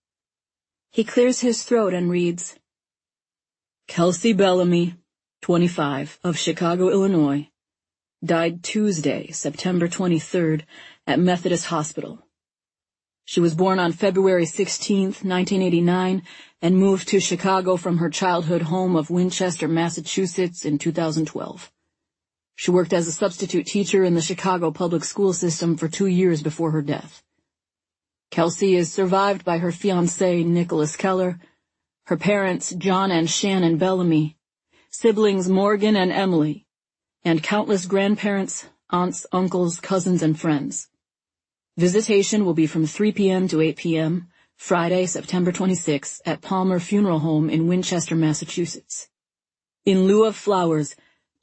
He clears his throat and reads, "Kelsey Bellamy, 25, of Chicago, Illinois, died Tuesday, September 23rd, at Methodist Hospital. She was born on February 16th, 1989, and moved to Chicago from her childhood home of Winchester, Massachusetts in 2012. She worked as a substitute teacher in the Chicago public school system for 2 years before her death. Kelsey is survived by her fiancé, Nicholas Keller, her parents, John and Shannon Bellamy, siblings Morgan and Emily, and countless grandparents, aunts, uncles, cousins, and friends. Visitation will be from 3 p.m. to 8 p.m., Friday, September 26, at Palmer Funeral Home in Winchester, Massachusetts. In lieu of flowers,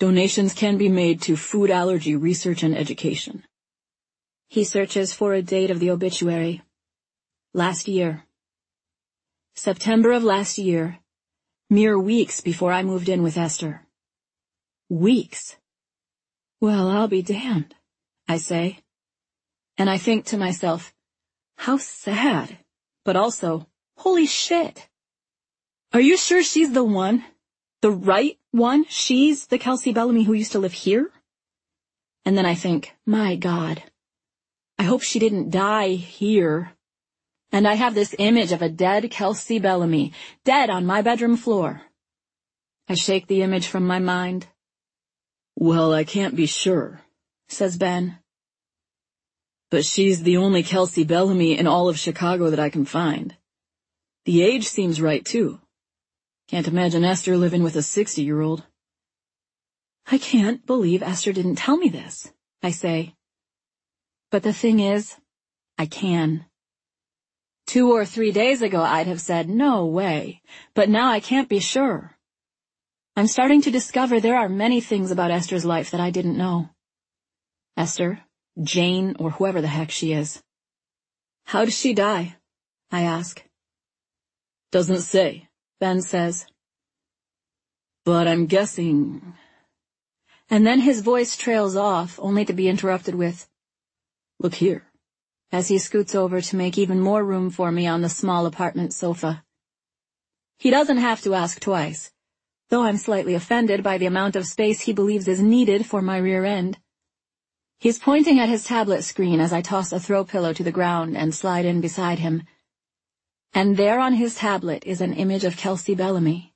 Donations can be made to food allergy research and education. He searches for a date of the obituary. Last year. September of last year. Mere weeks before I moved in with Esther. Weeks. Well, I'll be damned, I say. And I think to myself, how sad, but also, holy shit. Are you sure she's the one? The right one? She's the Kelsey Bellamy who used to live here? And then I think, my God, I hope she didn't die here. And I have this image of a dead Kelsey Bellamy, dead on my bedroom floor. I shake the image from my mind. Well, I can't be sure, says Ben. But she's the only Kelsey Bellamy in all of Chicago that I can find. The age seems right, too. Can't imagine Esther living with a 60-year-old. I can't believe Esther didn't tell me this, I say. But the thing is, I can. 2 or 3 days ago I'd have said, no way, but now I can't be sure. I'm starting to discover there are many things about Esther's life that I didn't know. Esther, Jane, or whoever the heck she is. How does she die? I ask. Doesn't say, Ben says. But I'm guessing. And then his voice trails off, only to be interrupted with, look here, as he scoots over to make even more room for me on the small apartment sofa. He doesn't have to ask twice, though I'm slightly offended by the amount of space he believes is needed for my rear end. He's pointing at his tablet screen as I toss a throw pillow to the ground and slide in beside him. And there on his tablet is an image of Kelsey Bellamy.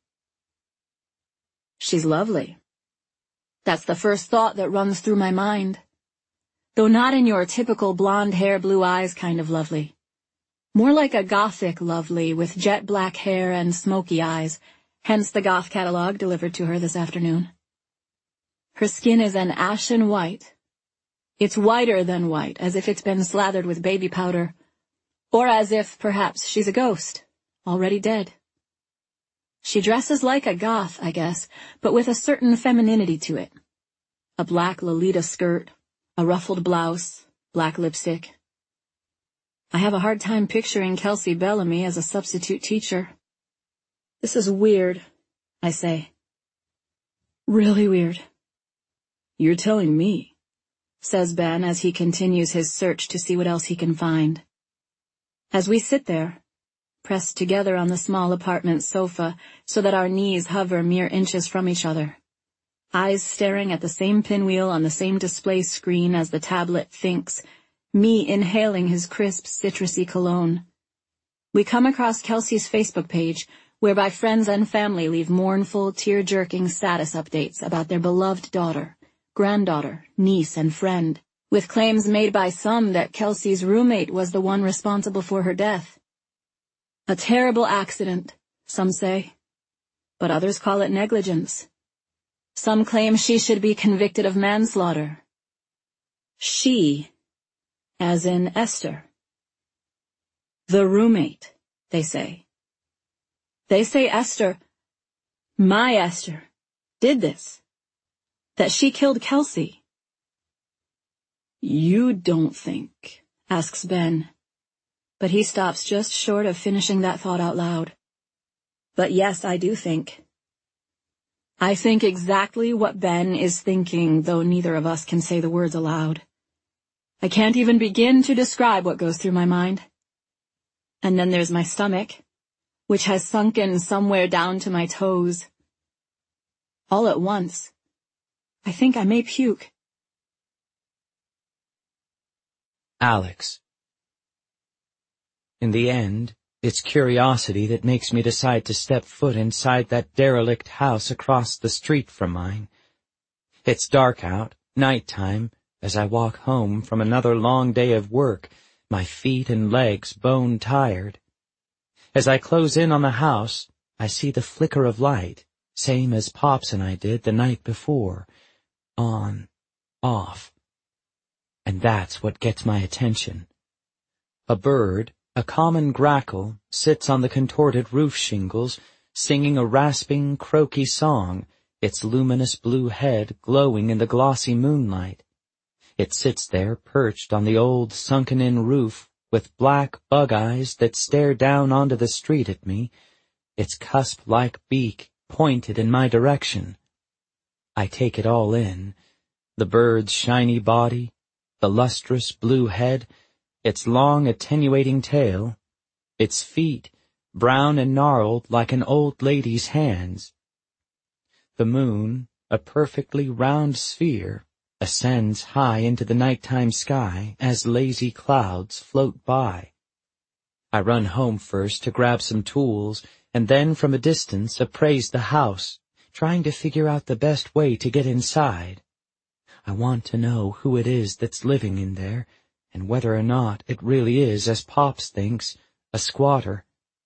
She's lovely. That's the first thought that runs through my mind. Though not in your typical blonde hair, blue eyes kind of lovely. More like a gothic lovely with jet black hair and smoky eyes, hence the goth catalog delivered to her this afternoon. Her skin is an ashen white. It's whiter than white, as if it's been slathered with baby powder, or as if, perhaps, she's a ghost, already dead. She dresses like a goth, I guess, but with a certain femininity to it. A black Lolita skirt, a ruffled blouse, black lipstick. I have a hard time picturing Kelsey Bellamy as a substitute teacher. This is weird, I say. Really weird. You're telling me, says Ben as he continues his search to see what else he can find. As we sit there, pressed together on the small apartment sofa so that our knees hover mere inches from each other, eyes staring at the same pinwheel on the same display screen as the tablet thinks, me inhaling his crisp, citrusy cologne. We come across Kelsey's Facebook page, whereby friends and family leave mournful, tear-jerking status updates about their beloved daughter, granddaughter, niece, and friend, with claims made by some that Kelsey's roommate was the one responsible for her death. A terrible accident, some say, but others call it negligence. Some claim she should be convicted of manslaughter. She, as in Esther. The roommate, they say. They say Esther, my Esther, did this. That she killed Kelsey. You don't think, asks Ben. But he stops just short of finishing that thought out loud. But yes, I do think. I think exactly what Ben is thinking, though neither of us can say the words aloud. I can't even begin to describe what goes through my mind. And then there's my stomach, which has sunken somewhere down to my toes. All at once, I think I may puke. Alex. In the end, it's curiosity that makes me decide to step foot inside that derelict house across the street from mine. It's dark out, nighttime, as I walk home from another long day of work, my feet and legs bone tired. As I close in on the house, I see the flicker of light, same as Pops and I did the night before. On, off. And that's what gets my attention. A bird, a common grackle, sits on the contorted roof shingles, singing a rasping, croaky song, its luminous blue head glowing in the glossy moonlight. It sits there perched on the old sunken-in roof with black bug eyes that stare down onto the street at me, its cusp-like beak pointed in my direction. I take it all in, the bird's shiny body, the lustrous blue head, its long attenuating tail, its feet brown and gnarled like an old lady's hands. The moon, a perfectly round sphere, ascends high into the nighttime sky as lazy clouds float by. I run home first to grab some tools, and then from a distance appraise the house, trying to figure out the best way to get inside. I want to know who it is that's living in there, and whether or not it really is, as Pops thinks, a squatter.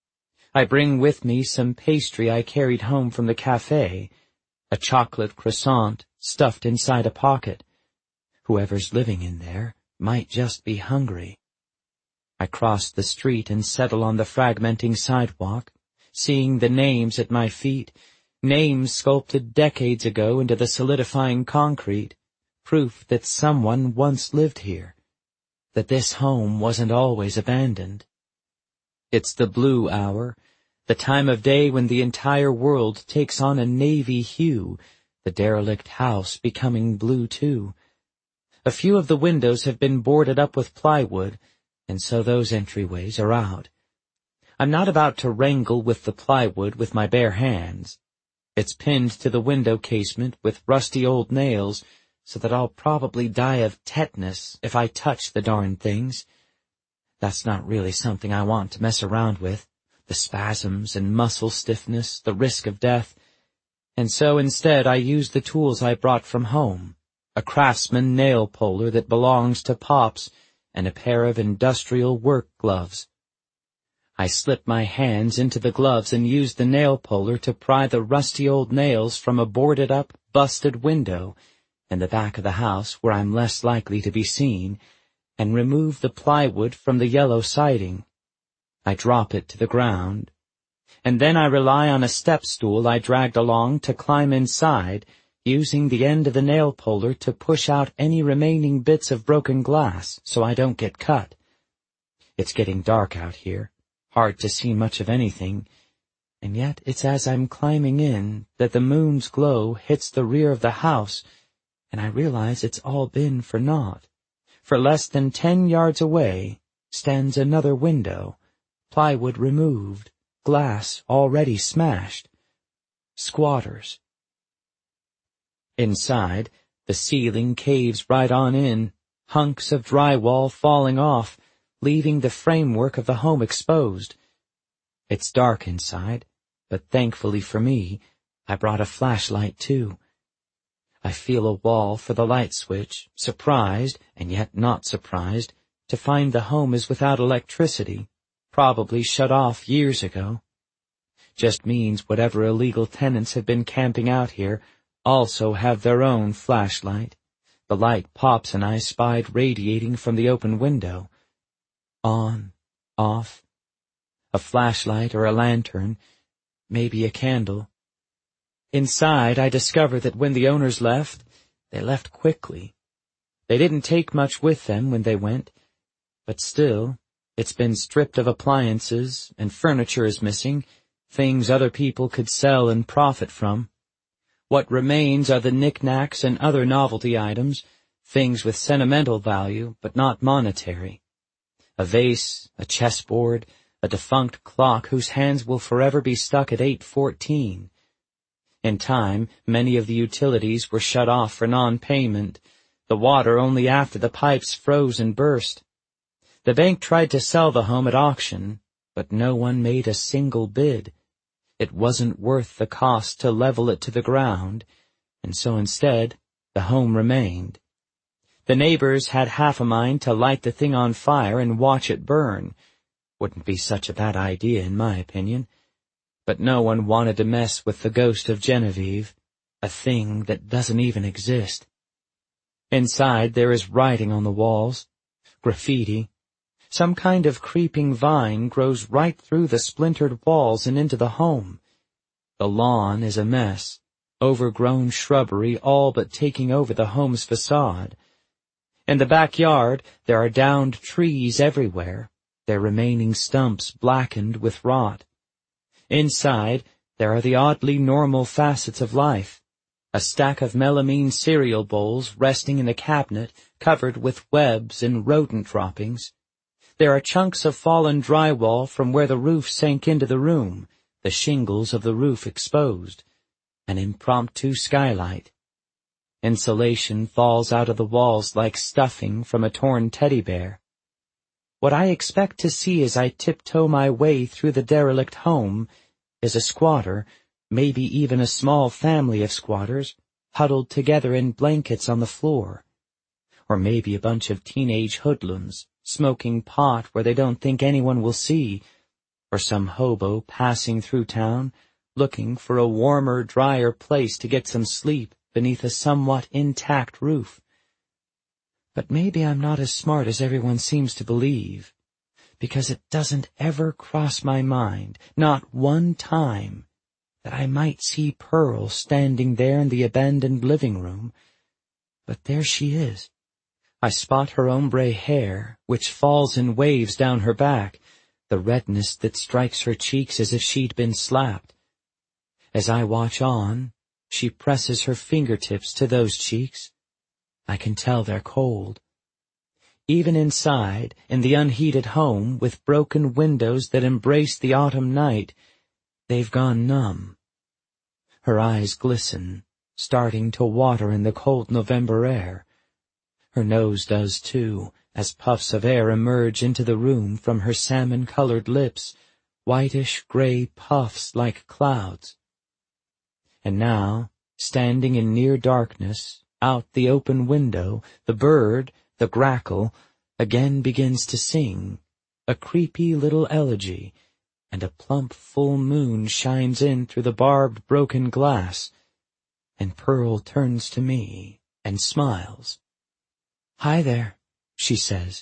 I bring with me some pastry I carried home from the cafe, a chocolate croissant stuffed inside a pocket. Whoever's living in there might just be hungry. I cross the street and settle on the fragmenting sidewalk, seeing the names at my feet, names sculpted decades ago into the solidifying concrete, proof that someone once lived here, that this home wasn't always abandoned. It's the blue hour, the time of day when the entire world takes on a navy hue, the derelict house becoming blue too. A few of the windows have been boarded up with plywood, and so those entryways are out. I'm not about to wrangle with the plywood with my bare hands. It's pinned to the window casement with rusty old nails, so that I'll probably die of tetanus if I touch the darn things. That's not really something I want to mess around with, the spasms and muscle stiffness, the risk of death. And so instead I use the tools I brought from home, a Craftsman nail puller that belongs to Pops, and a pair of industrial work gloves. I slip my hands into the gloves and use the nail puller to pry the rusty old nails from a boarded-up, busted window in the back of the house where I'm less likely to be seen, and remove the plywood from the yellow siding. I drop it to the ground, and then I rely on a step stool I dragged along to climb inside, using the end of the nail puller to push out any remaining bits of broken glass so I don't get cut. It's getting dark out here, hard to see much of anything, and yet it's as I'm climbing in that the moon's glow hits the rear of the house, and I realize it's all been for naught. For less than 10 yards away stands another window, plywood removed, glass already smashed. Squatters. Inside, the ceiling caves right on in, hunks of drywall falling off, leaving the framework of the home exposed. It's dark inside, but thankfully for me, I brought a flashlight too. I feel a wall for the light switch, surprised, and yet not surprised, to find the home is without electricity, probably shut off years ago. Just means whatever illegal tenants have been camping out here also have their own flashlight, the light Pops and I spied radiating from the open window. On, off, a flashlight or a lantern, maybe a candle. Inside, I discover that when the owners left, they left quickly. They didn't take much with them when they went, but still, it's been stripped of appliances, and furniture is missing, things other people could sell and profit from. What remains are the knickknacks and other novelty items, things with sentimental value, but not monetary. A vase, a chessboard, a defunct clock whose hands will forever be stuck at 8:14. In time, many of the utilities were shut off for non-payment, the water only after the pipes froze and burst. The bank tried to sell the home at auction, but no one made a single bid. It wasn't worth the cost to level it to the ground, and so instead, the home remained. The neighbors had half a mind to light the thing on fire and watch it burn. Wouldn't be such a bad idea, in my opinion. But no one wanted to mess with the ghost of Genevieve, a thing that doesn't even exist. Inside there is writing on the walls, graffiti. Some kind of creeping vine grows right through the splintered walls and into the home. The lawn is a mess, overgrown shrubbery all but taking over the home's facade. In the backyard, there are downed trees everywhere, their remaining stumps blackened with rot. Inside, there are the oddly normal facets of life. A stack of melamine cereal bowls resting in a cabinet covered with webs and rodent droppings. There are chunks of fallen drywall from where the roof sank into the room, the shingles of the roof exposed. An impromptu skylight. Insulation falls out of the walls like stuffing from a torn teddy bear. What I expect to see as I tiptoe my way through the derelict home is a squatter, maybe even a small family of squatters, huddled together in blankets on the floor. Or maybe a bunch of teenage hoodlums, smoking pot where they don't think anyone will see, or some hobo passing through town, looking for a warmer, drier place to get some sleep beneath a somewhat intact roof. But maybe I'm not as smart as everyone seems to believe, because it doesn't ever cross my mind, not one time, that I might see Pearl standing there in the abandoned living room. But there she is. I spot her ombre hair, which falls in waves down her back, the redness that strikes her cheeks as if she'd been slapped. As I watch on, she presses her fingertips to those cheeks. I can tell they're cold. Even inside, in the unheated home, with broken windows that embrace the autumn night, they've gone numb. Her eyes glisten, starting to water in the cold November air. Her nose does too, as puffs of air emerge into the room from her salmon-colored lips, whitish-gray puffs like clouds. And now, standing in near darkness, out the open window, the bird, the grackle, again begins to sing, a creepy little elegy, and a plump full moon shines in through the barbed broken glass, and Pearl turns to me and smiles. "Hi there," she says.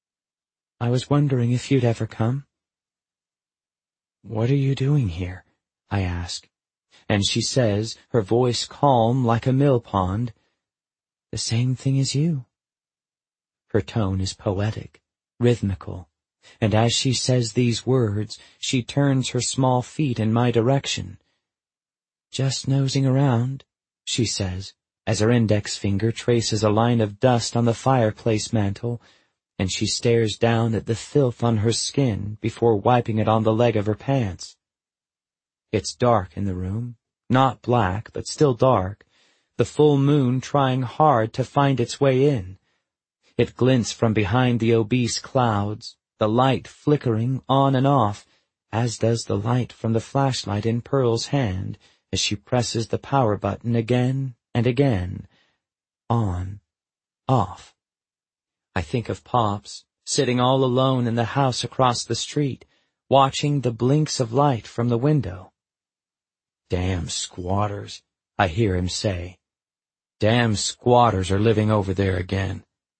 "I was wondering if you'd ever come." "What are you doing here?" I ask, and she says, her voice calm like a mill pond, "The same thing as you." Her tone is poetic, rhythmical, and as she says these words, she turns her small feet in my direction. "Just nosing around," she says, as her index finger traces a line of dust on the fireplace mantel, and she stares down at the filth on her skin before wiping it on the leg of her pants. It's dark in the room, not black, but still dark, the full moon trying hard to find its way in. It glints from behind the obese clouds, the light flickering on and off, as does the light from the flashlight in Pearl's hand as she presses the power button again and again. On, off. I think of Pops, sitting all alone in the house across the street, watching the blinks of light from the window. "Damn squatters," I hear him say. "Damn squatters are living over there again."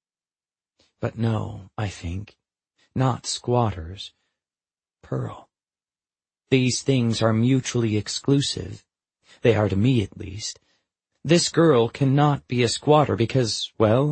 But no, I think, not squatters. Pearl. These things are mutually exclusive. They are to me, at least. This girl cannot be a squatter because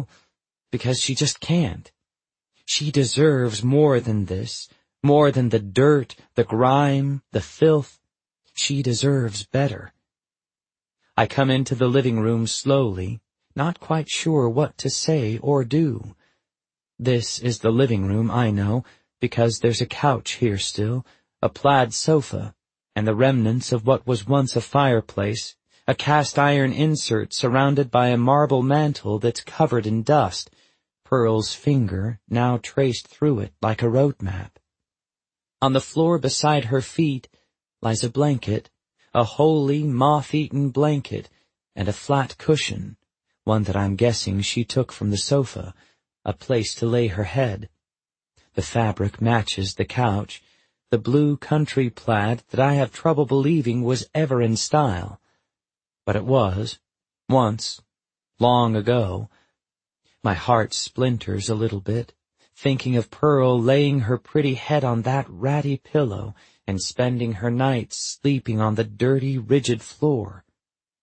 she just can't. She deserves more than this, more than the dirt, the grime, the filth. She deserves better. I come into the living room slowly, not quite sure what to say or do. This is the living room, I know, because there's a couch here still, a plaid sofa, and the remnants of what was once a fireplace, a cast-iron insert surrounded by a marble mantel that's covered in dust, Pearl's finger now traced through it like a road map. On the floor beside her feet lies a blanket, a wholly moth-eaten blanket, and a flat cushion, one that I'm guessing she took from the sofa, a place to lay her head. The fabric matches the couch, the blue country plaid that I have trouble believing was ever in style. But it was, once, long ago. My heart splinters a little bit, thinking of Pearl laying her pretty head on that ratty pillow and spending her nights sleeping on the dirty, rigid floor.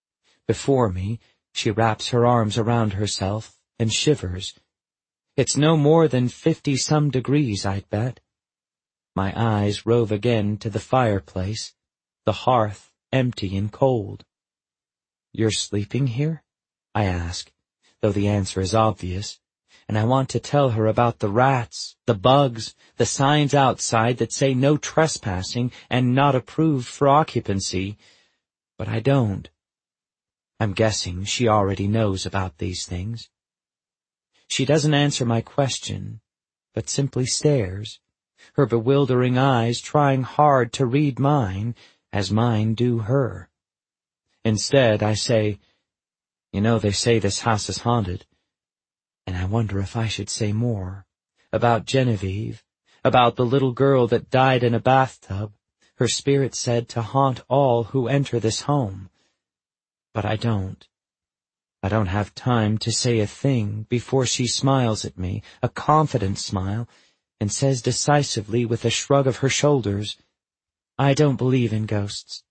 Before me, she wraps her arms around herself and shivers. It's no more than 50-some degrees, I'd bet. My eyes rove again to the fireplace, the hearth empty and cold. "You're sleeping here?" I ask, though the answer is obvious, and I want to tell her about the rats, the bugs, the signs outside that say no trespassing and not approved for occupancy, but I don't. I'm guessing she already knows about these things. She doesn't answer my question, but simply stares, her bewildering eyes trying hard to read mine, as mine do her. Instead, I say, "You know, they say this house is haunted." And I wonder if I should say more, about Genevieve, about the little girl that died in a bathtub, her spirit said to haunt all who enter this home. But I don't. I don't have time to say a thing before she smiles at me, a confident smile, and says decisively with a shrug of her shoulders, "I don't believe in ghosts."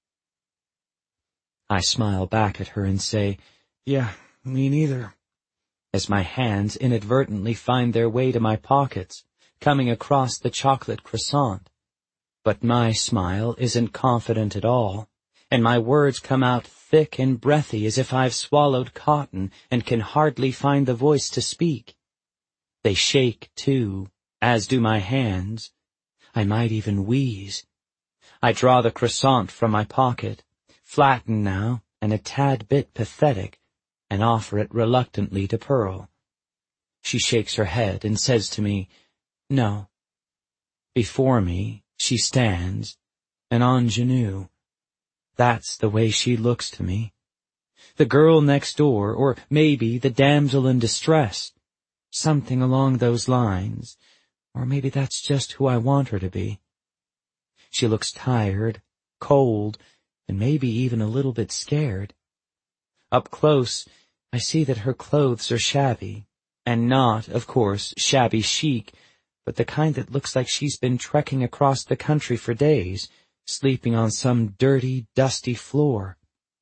I smile back at her and say, "Yeah, me neither," as my hands inadvertently find their way to my pockets, coming across the chocolate croissant. But my smile isn't confident at all, and my words come out thick and breathy as if I've swallowed cotton and can hardly find the voice to speak. They shake, too, as do my hands. I might even wheeze. I draw the croissant from my pocket, flattened now and a tad bit pathetic, and offer it reluctantly to Pearl. She shakes her head and says to me, "No." Before me she stands, an ingenue. That's the way she looks to me. The girl next door, or maybe the damsel in distress. Something along those lines, or maybe that's just who I want her to be. She looks tired, cold, and maybe even a little bit scared. Up close, I see that her clothes are shabby, and not, of course, shabby chic, but the kind that looks like she's been trekking across the country for days, sleeping on some dirty, dusty floor.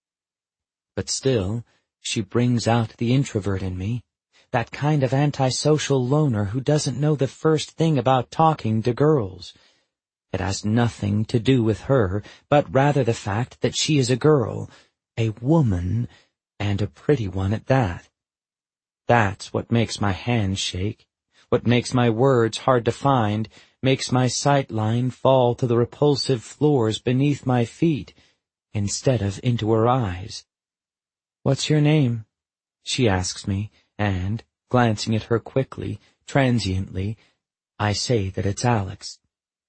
But still, she brings out the introvert in me, that kind of antisocial loner who doesn't know the first thing about talking to girls. It has nothing to do with her, but rather the fact that she is a girl, a woman, and a pretty one at that. That's what makes my hands shake, what makes my words hard to find, makes my sight line fall to the repulsive floors beneath my feet, instead of into her eyes. "What's your name?" she asks me, and, glancing at her quickly, transiently, I say that it's Alex.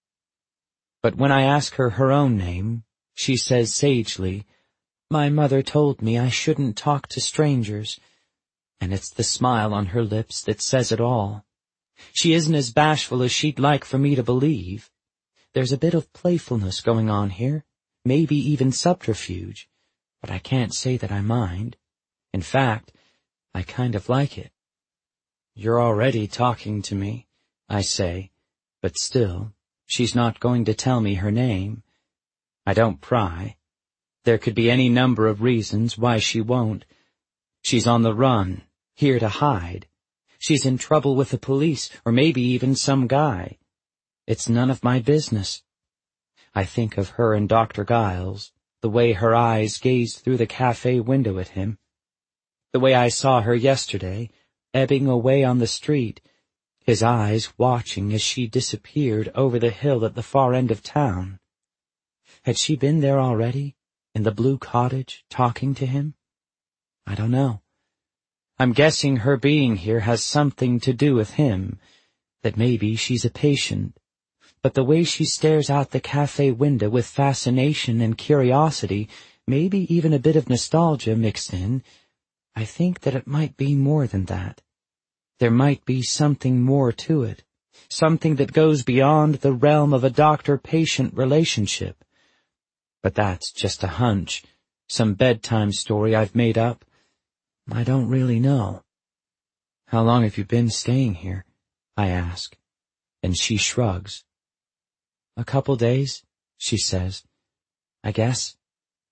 But when I ask her her own name, she says sagely, "My mother told me I shouldn't talk to strangers," and it's the smile on her lips that says it all. She isn't as bashful as she'd like for me to believe. There's a bit of playfulness going on here, maybe even subterfuge, but I can't say that I mind. In fact, I kind of like it. "You're already talking to me," I say, but still, she's not going to tell me her name. I don't pry. There could be any number of reasons why she won't. She's on the run, here to hide. She's in trouble with the police, or maybe even some guy. It's none of my business. I think of her and Dr. Giles, the way her eyes gazed through the cafe window at him. The way I saw her yesterday, ebbing away on the street, his eyes watching as she disappeared over the hill at the far end of town. Had she been there already, in the blue cottage, talking to him? I don't know. I'm guessing her being here has something to do with him, that maybe she's a patient. But the way she stares out the cafe window with fascination and curiosity, maybe even a bit of nostalgia mixed in, I think that it might be more than that. There might be something more to it, something that goes beyond the realm of a doctor-patient relationship. But that's just a hunch, some bedtime story I've made up. I don't really know. "How long have you been staying here?" I ask, and she shrugs. "A couple days," she says. "I guess."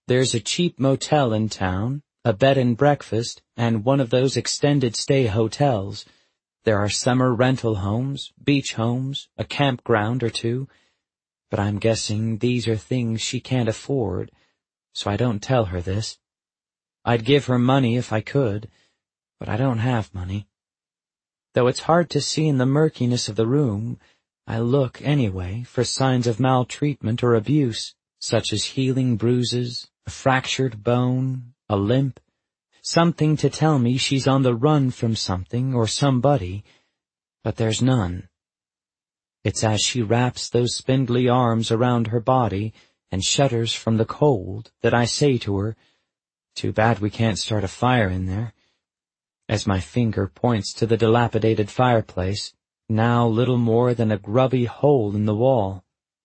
There's a cheap motel in town, a bed and breakfast, and one of those extended stay hotels. There are summer rental homes, beach homes, a campground or two. But I'm guessing these are things she can't afford, so I don't tell her this. I'd give her money if I could, but I don't have money. Though it's hard to see in the murkiness of the room, I look, anyway, for signs of maltreatment or abuse, such as healing bruises, a fractured bone, a limp, something to tell me she's on the run from something or somebody, but there's none. It's as she wraps those spindly arms around her body and shudders from the cold that I say to her, "Too bad we can't start a fire in there," as my finger points to the dilapidated fireplace, now little more than a grubby hole in the wall.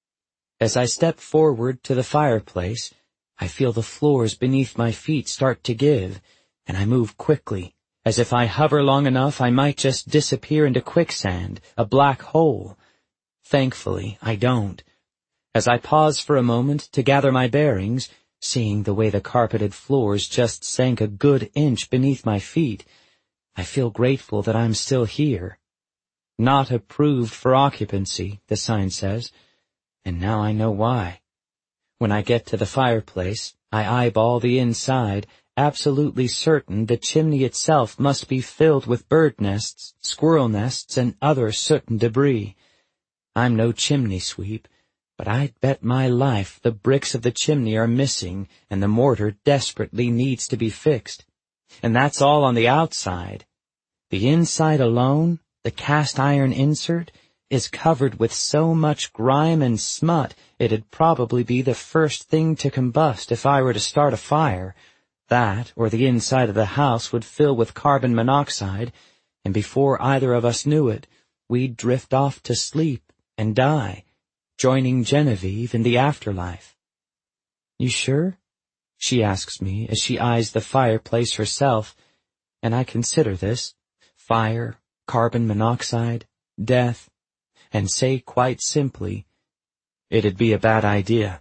As I step forward to the fireplace, I feel the floors beneath my feet start to give, and I move quickly, as if I hover long enough I might just disappear into quicksand, a black hole. Thankfully, I don't. As I pause for a moment to gather my bearings, seeing the way the carpeted floors just sank a good inch beneath my feet, I feel grateful that I'm still here. Not approved for occupancy, the sign says, and now I know why. When I get to the fireplace, I eyeball the inside, absolutely certain the chimney itself must be filled with bird nests, squirrel nests, and other soot and debris. I'm no chimney sweep, but I'd bet my life the bricks of the chimney are missing and the mortar desperately needs to be fixed. And that's all on the outside. The inside alone, the cast iron insert, is covered with so much grime and smut it'd probably be the first thing to combust if I were to start a fire. That, or the inside of the house would fill with carbon monoxide, and before either of us knew it, we'd drift off to sleep and die, joining Genevieve in the afterlife. "You sure?" she asks me as she eyes the fireplace herself, and I consider this, fire, carbon monoxide, death, and say quite simply, it'd be a bad idea.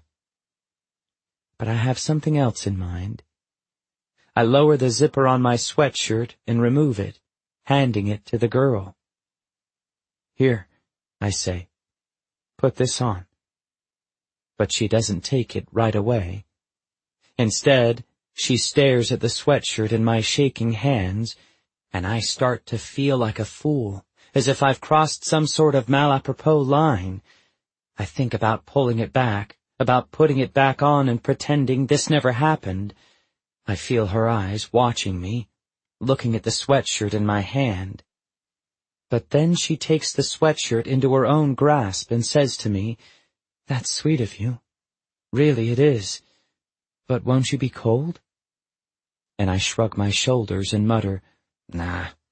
But I have something else in mind. I lower the zipper on my sweatshirt and remove it, handing it to the girl. "Here," I say, "put this on." But she doesn't take it right away. Instead, she stares at the sweatshirt in my shaking hands, and I start to feel like a fool, as if I've crossed some sort of malapropos line. I think about pulling it back, about putting it back on and pretending this never happened. I feel her eyes watching me, looking at the sweatshirt in my hand. But then she takes the sweatshirt into her own grasp and says to me, "That's sweet of you. Really it is. But won't you be cold?" And I shrug my shoulders and mutter, "Nah,